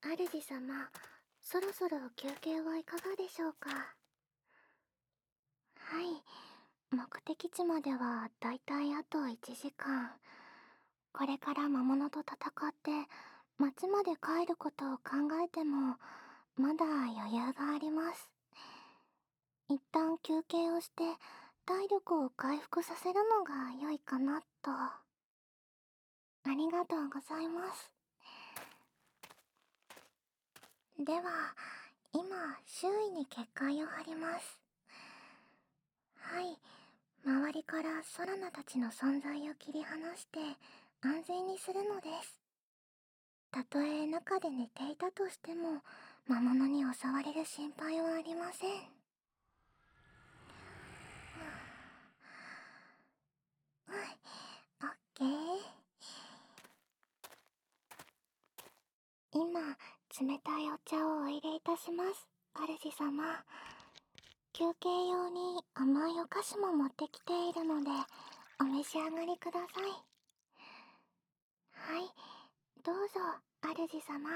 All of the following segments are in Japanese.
主様、そろそろ休憩はいかがでしょうか。はい、目的地まではだいたいあと1時間。これから魔物と戦って町まで帰ることを考えてもまだ余裕があります。一旦休憩をして体力を回復させるのが良いかなと。ありがとうございます。では、今、周囲に結界を張ります。はい、周りからソラナたちの存在を切り離して安全にするのです。たとえ中で寝ていたとしても、魔物に襲われる心配はありません。はい、オッケー。今、冷たいお茶をお入れいたします、主様。休憩用に甘いお菓子も持ってきているので、お召し上がりください。はい、どうぞ、主様。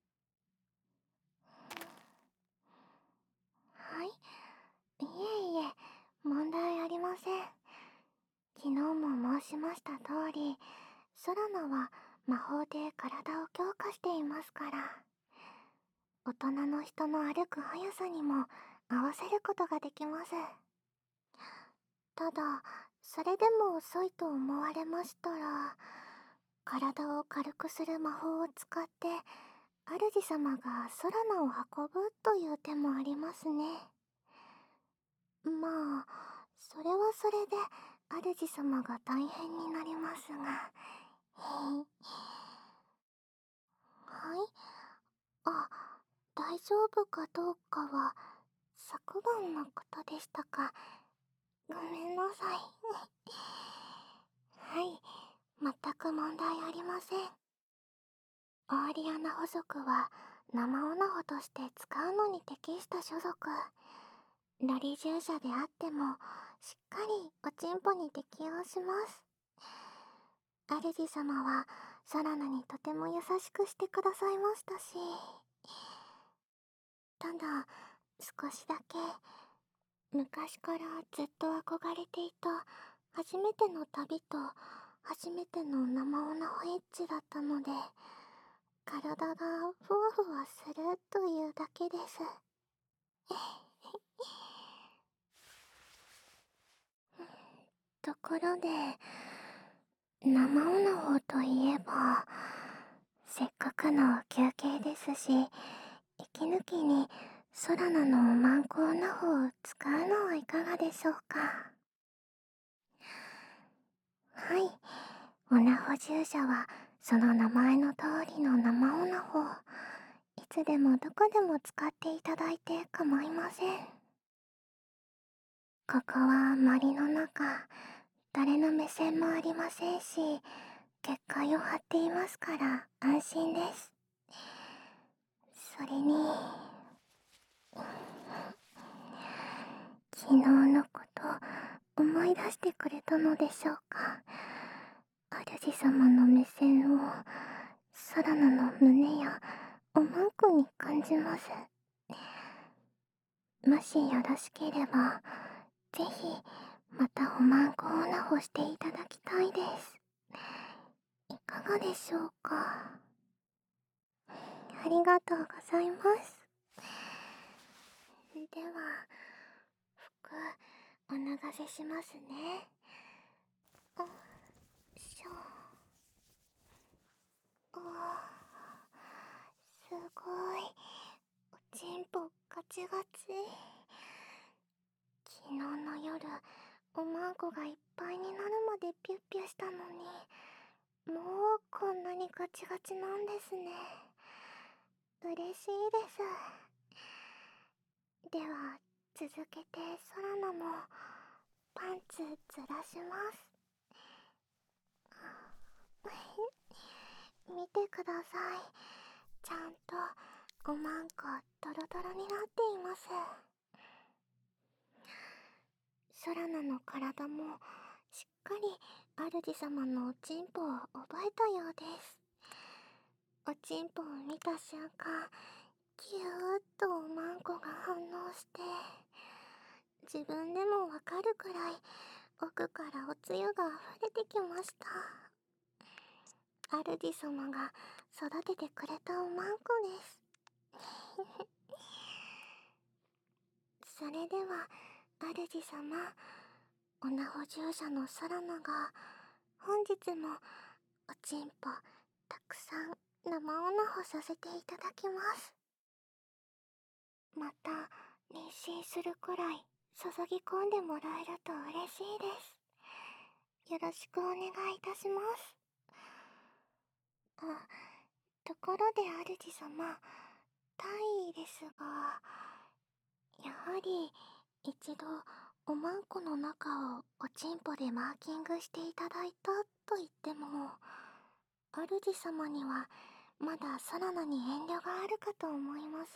はい、いえいえ、問題ありません。昨日も申しました通り、ソラナは魔法で体を強化していますから、大人の人の歩く速さにも合わせることができます。ただ、それでも遅いと思われましたら、体を軽くする魔法を使って、主様がソラナを運ぶという手もありますね。まあ、それはそれで、主様が大変になりますが。はい。あ、大丈夫かどうかは、昨晩のことでしたか。ごめんなさい。はい、全く問題ありません。オーリアナ捕族は生オナホとして使うのに適した種族。ロリ従者であってもしっかりおちんぽに適応します。主様はソラナにとても優しくしてくださいましたし、ただ少しだけ昔からずっと憧れていた初めての旅と初めての生オナホエッチだったので、体がふわふわするというだけです。ところで、生オナホといえば、せっかくの休憩ですし、息抜きにソラナのマンコオナホを使うのはいかがでしょうか。はい、オナホ従者はその名前の通りの生オナホ。いつでもどこでも使っていただいて構いません。ここは森の中、誰の目線もありませんし、結界を張っていますから安心です。それに、昨日のこと思い出してくれたのでしょうか。主様の目線をソラナの胸やおまんこに感じます。もしよろしければ、ぜひまたおまんこをナホしていただきたいです。いかがでしょうか。ありがとうございます。では、服お脱がせしますね。よいしょ。すごい、おちんぽガチガチ。昨日の夜、おまんこがいっぱいになるまでピュッピュしたのに、もうこんなにガチガチなんですね。嬉しいです。では続けてソラナもパンツずらします。見てください、ちゃんとおまんこドロドロになっています。ソラナの体もしっかり主様のおちんぽを覚えたようです。 おちんぽを見た瞬間、キューッとおまんこが反応して、自分でもわかるくらい奥からおつゆが溢れてきました。主様が育ててくれたおまんこです。それでは主様、おなほ従者のソラナが本日もおちんぽたくさん生おなほさせていただきます。また妊娠するくらい注ぎ込んでもらえると嬉しいです。よろしくお願いいたします。あ、ところで主様、大意ですが、やはり一度おまんこの中をおちんぽでマーキングしていただいたと言っても、主様にはまだソラナに遠慮があるかと思います。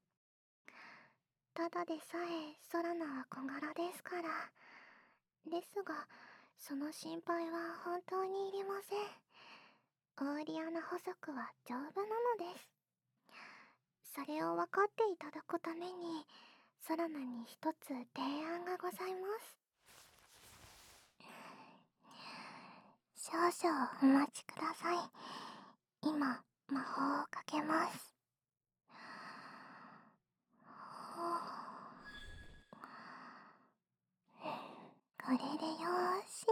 ただでさえソラナは小柄ですから。ですが、その心配は本当にいりません。オーリアナ補足は丈夫なのです。それを分かっていただくために、ソラナに一つ提案がございます。少々お待ちください。今、魔法をかけます。これでよーし。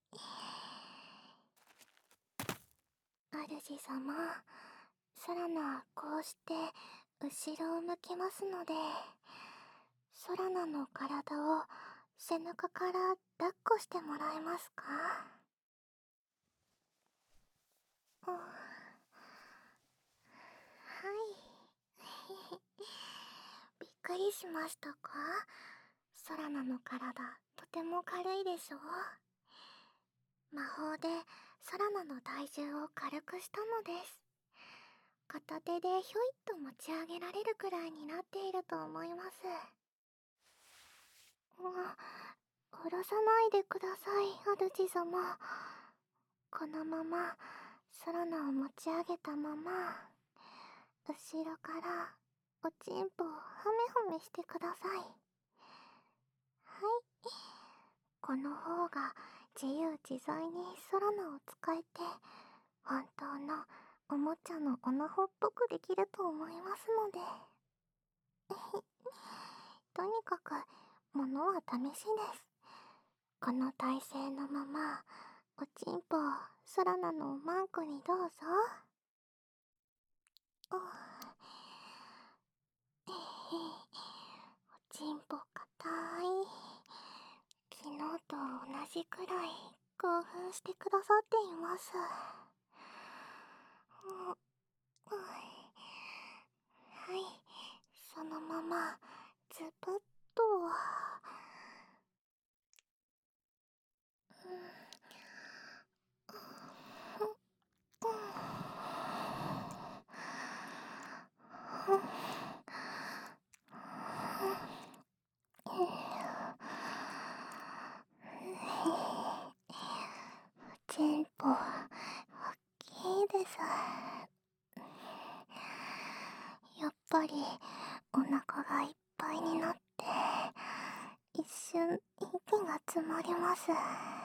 主様、ソラナこうして後ろを向きますので、ソラナの体を背中から抱っこしてもらえますか？はい。びっくりしましたか？ソラナの体、とても軽いでしょ？魔法でソラナの体重を軽くしたのです。片手でひょいっと持ち上げられるくらいになっていると思います。下ろさないでください、主様。このままソラナを持ち上げたまま、後ろからおちんぽをハメハメしてください。はい。この方が自由自在にソラナを使えて、本当のおもちゃのオナホっぽくできると思いますので。とにかく、ものは試しです。この体勢のまま、おちんぽをソラナのおまんこにどうぞ。おちんぽかたい。昨日と同じくらい興奮してくださっています。はい、そのままズブッと。おちんぽ、おっきいです。やっぱりお腹がいっぱいになって、一瞬息が詰まります。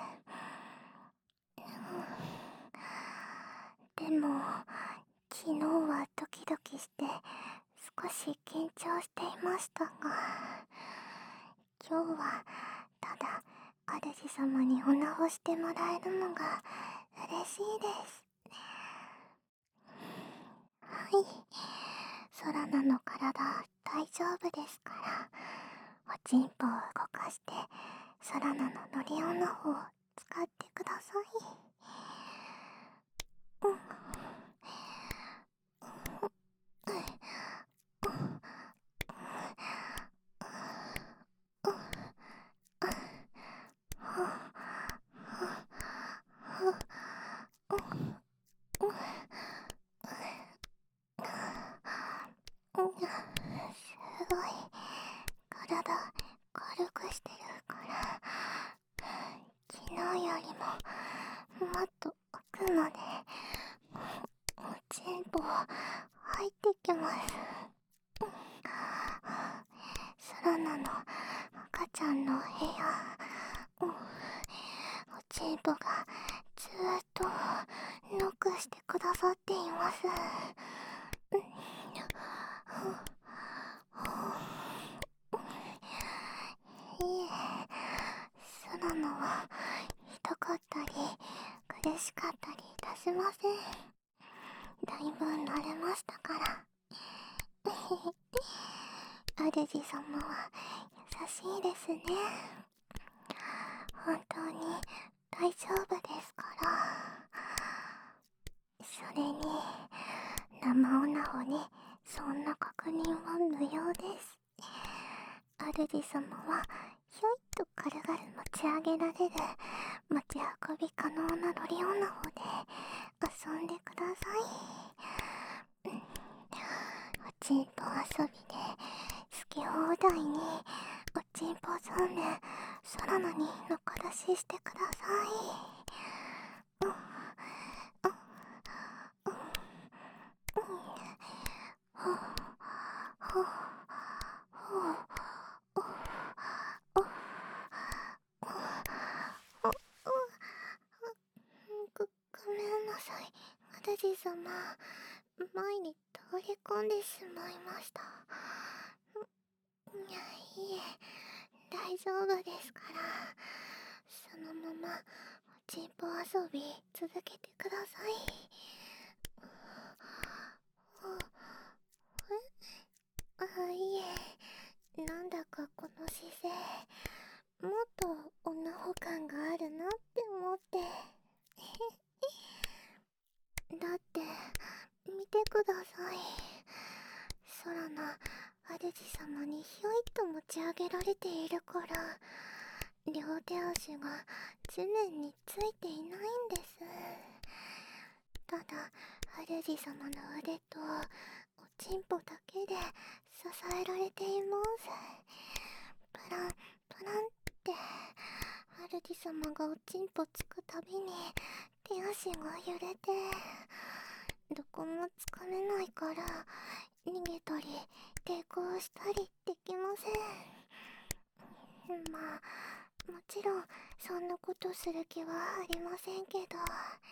でも、昨日はドキドキして少し緊張していましたが、今日はただ主様におなほしてもらえるのが嬉しいです。はい、ソラナの体大丈夫ですから、おちんぽを動かしてソラナのノリオナホを使ってください。すごい体軽くしてるから、昨日よりもちんぽ入ってきます。空菜の赤ちゃんの部屋、おちんぽがずーっとノックしてくださっています。いえ、空菜は痛かったり苦しかったりいたしません。だいぶ慣れましたから。主様は優しいですね。本当に大丈夫ですから。それに生おなほにそんな確認は無用です。主様はひょいっと軽々持ち上げられる持ち運び可能な乗りおなほで遊んでください。おちんぽ遊びで好き放題におちんぽそうめん空菜にのこ出ししてください。ごめんなさい、主様。前に倒れ込んでしまいました。いえ、大丈夫ですから。そのままおちんぽ遊び続けてください。いえ、なんだかこの姿勢、もっと女ほ感があるなって思って。だって見てください。空の主様にひょいっと持ち上げられているから、両手足が地面についていないんです。ただ主様の腕とおちんぽだけで支えられています。プランプランって主様がおちんぽつくたびに手足が揺れて、どこもつかめないから逃げたり抵抗したりできません。まあもちろんそんなことする気はありませんけど。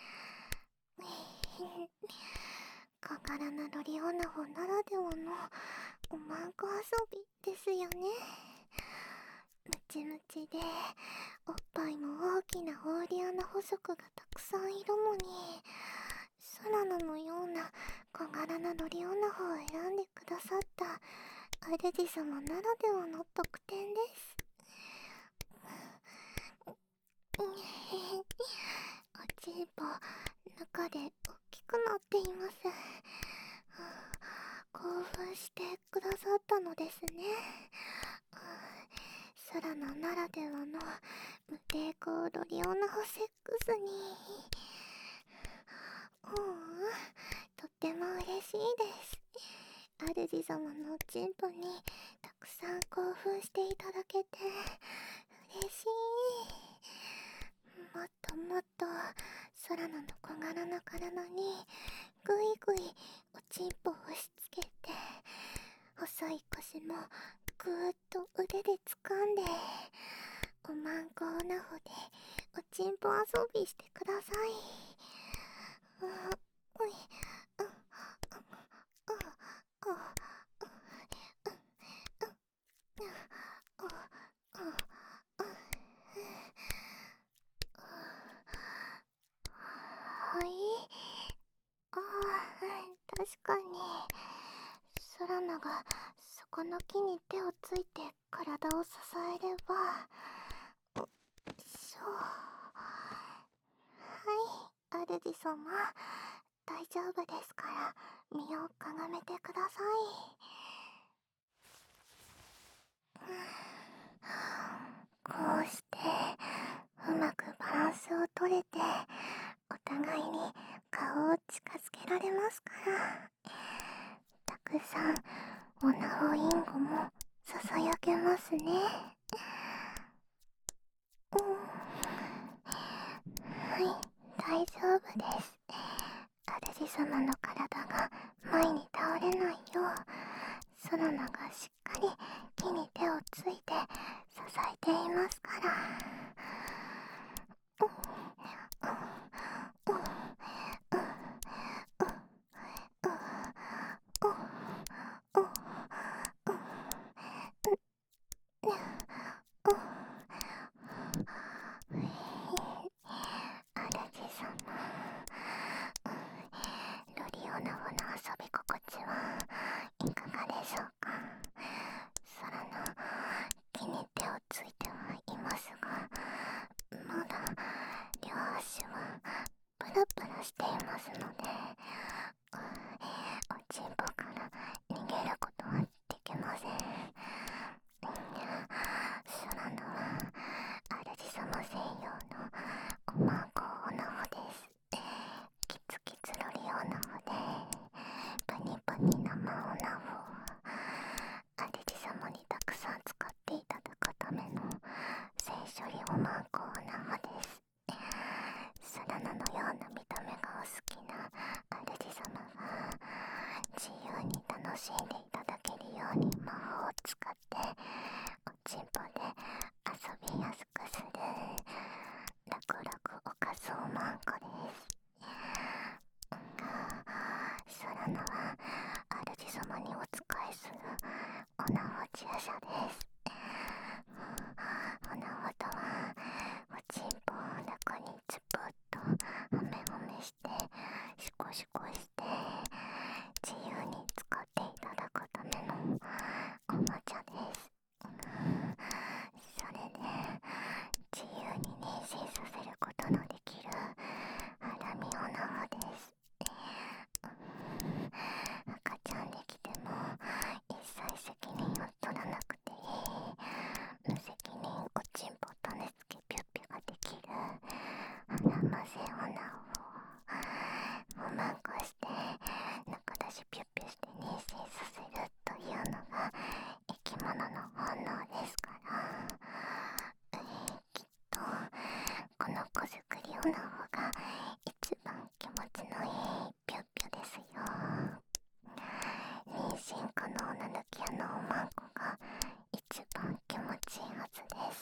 小柄なロリオナホならではのおまんこ遊びですよね。ムチムチでおっぱいも大きなオーリアな細くがたくさんいるのに、空菜のような小柄なロリオナホを選んでくださった主様ならではの特典です。おちんぽ中で大きくなっています。興奮してくださったのですね。空菜ならではの無抵抗ロリオナホセックスに。とっても嬉しいです。主様のおちんぽにたくさん興奮していただけて嬉しい。もっともっと空菜の小柄な体にぐいぐいおちんぽを押し付けて、細い腰もぐーっと腕で掴んで、おまんこおなほでおちんぽ遊びしてください。はい。確かに空菜がそこの木に手をついて体を支えれば。そう。はい、主様、大丈夫ですから身をかがめてください。こうしてうまくバランスをとれて、お互いに顔を近づけられますから、たくさんおなほインゴもささやけますね。はい、大丈夫です。 主様の体が前に倒れないよう、ソラナがしっかり木に手をついて支えていますから。主様、ロリオナゴの遊び心地はいかがでしょうか。空の木に手をついてはいますが、まだ両足はプルプルしていますので、おちんぽから逃げることはできません。空のは主様専用のおまんこオナホです。キツキツロリオナホで、パニパニ生オナホを主様にたくさん使っていただくための性処理おまんこオナホです。サラナのような見た目がお好きな主様が自由に楽しんでいただけるように魔法を使っておちんぽで遊びやすくする楽々おかずおまんこです。空のは主様にお仕えするおなほ注射です。おなほとはおちんぽを中につぷっとはめはめしてシコシコして自由に使っていただくためのおもちゃです。それで自由に妊娠させることのできるハラミオナホです。赤ちゃんできても一切責任を取らなくていい無責任おちんぽ種付けピュッピュができるハラマセオナホをおまんこして中出しピュッピュして妊娠させるというのが生き物の本能ですから、きっとこの子作りオナホが一番気持ちのいいピュッピュですよ。妊娠可能な抜き穴おまんこが一番気持ちいいはずです。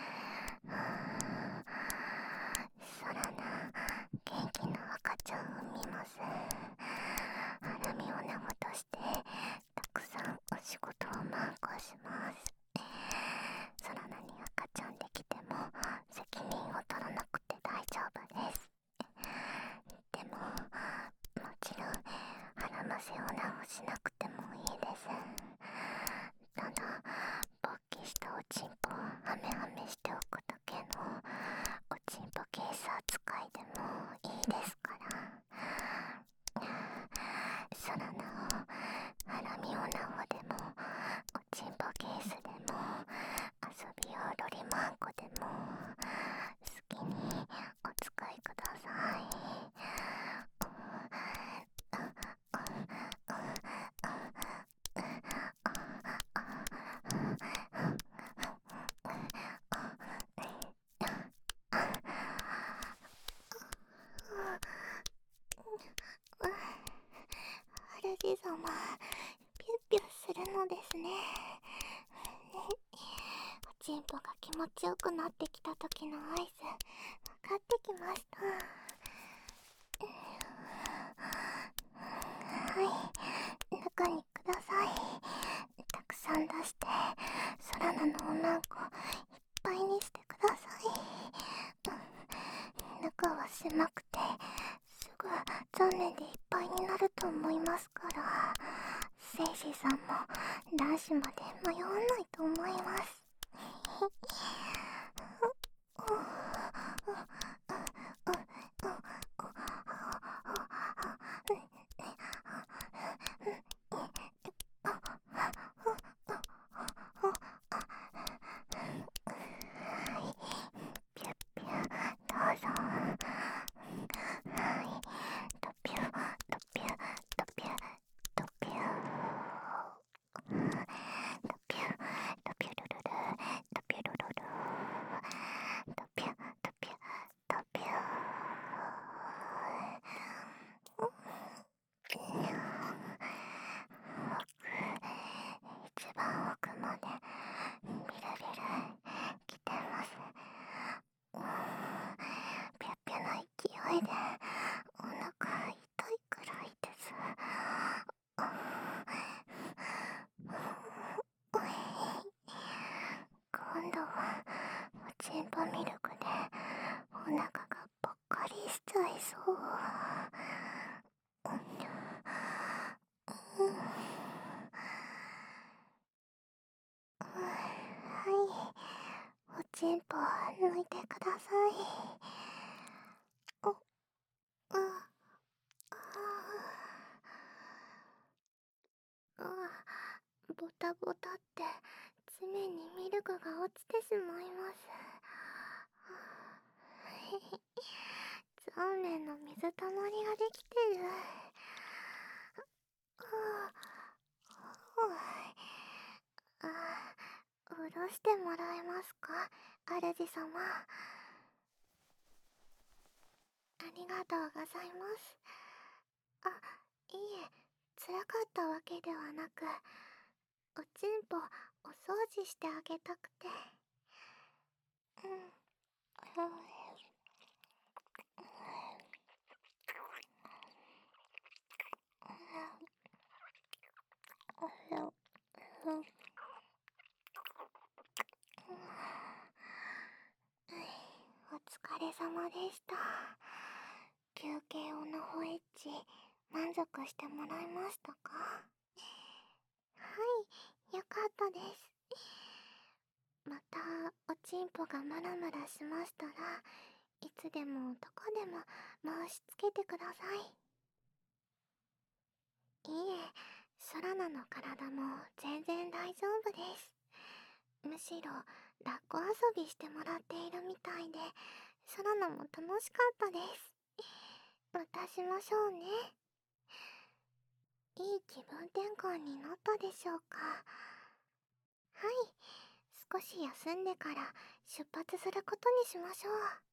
そらな元気な赤ちゃん産みます。ハラミオナゴとしてたくさんお仕事をまんこします。そらなに赤ちゃんできても責任を取らなくて大丈夫です。でももちろんハラマセオナをしなくてもいいです。ただ勃起したおちんぽをハメハメしておくだけのおちんぽケース扱いでもいいですから。そらなをハラミオナホでもおちんぽケースでも遊び用ロリマンコでも好きにお使いください。主様、ピュッピュするのですね。おちんぽが気持ちよくなってきた時の合図、分かってきました。はい、中にください。たくさん出して、空のおまんこいっぱいにしてください。中は狭くてすぐ残念でいっぱいになると思いますから、聖司さんも男子まで迷わないと思います。ピュッピュどうぞ。はい、ドピュドピュドピュドピュドピュドピュルルルドピュルルルがミルクでお腹がぽっかりしちゃいそう。はい、おちんぽ抜いてください。あ、ボタボタって地面にミルクが落ちてしまいます。ザーメンの水たまりができてる。下ろしてもらえますか、主様。ありがとうございます。いえ、辛かったわけではなく、おちんぽお掃除してあげたくて。うん。お疲れ様でした。休憩をのほエッチ、満足してもらえましたか？はい、よかったです。またおちんぽがムラムラしましたらいつでもどこでも申し付けてください。いえ、ソラナの体も全然大丈夫です。むしろ抱っこ遊びしてもらっているみたいで、ソラナも楽しかったです。またしましょうね。いい気分転換になったでしょうか？はい、少し休んでから出発することにしましょう。